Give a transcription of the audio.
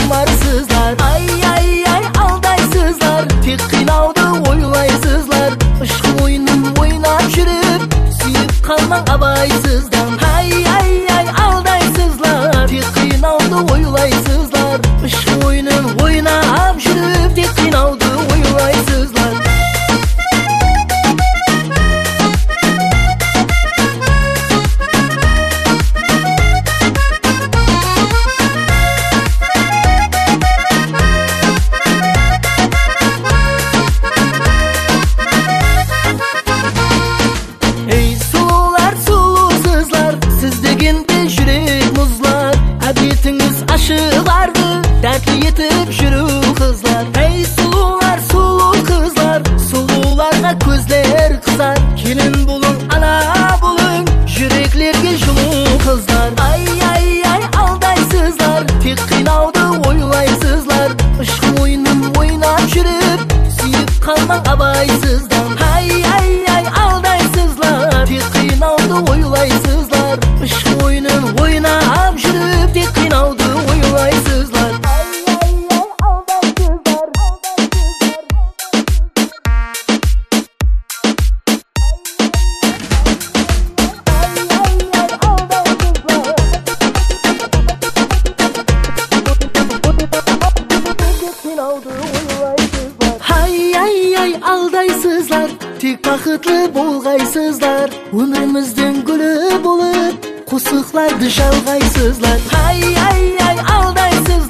құмарсыздар. Ай алдаysыздар, тек қинауды ойлайсыздар. Ішкі ойынын ойнап жүріп, сүйіп қалмаң абайсыздан. Ай алдайсыздар, тек қинауды ойлайсыздар. Ішкі ойынын ойнап жүріп, тек қинауды ойлайсыздар. Ей сұлулар, сұлусызлар, сіз дегенде жүрек мұзлар. Әдетіңіз ашығарды дәрті етіп жүру қызлар. Ей сұлулар, сұлу қызлар, сұлуларға көздер қызар. Келін болың, ана болың, жүреклерге жылу қыздар. Ай алдайсыздар, тек қинауды ойлайсыздар. Ішкі ойынын ойнап жүріп, сүйіп қалмаң абайсыздан. Ай алдайсыздар, тек қинауды ойлайсыздар. Ішкі ойынын ойнап жүріп, тек қинауды ойлайсыздар. Ай алдайсыздар, тек бақытлы болғайсыздар. Өміріміздің гүлі болып, қосықларды жалғайсыздар. Ай алдайсыздар.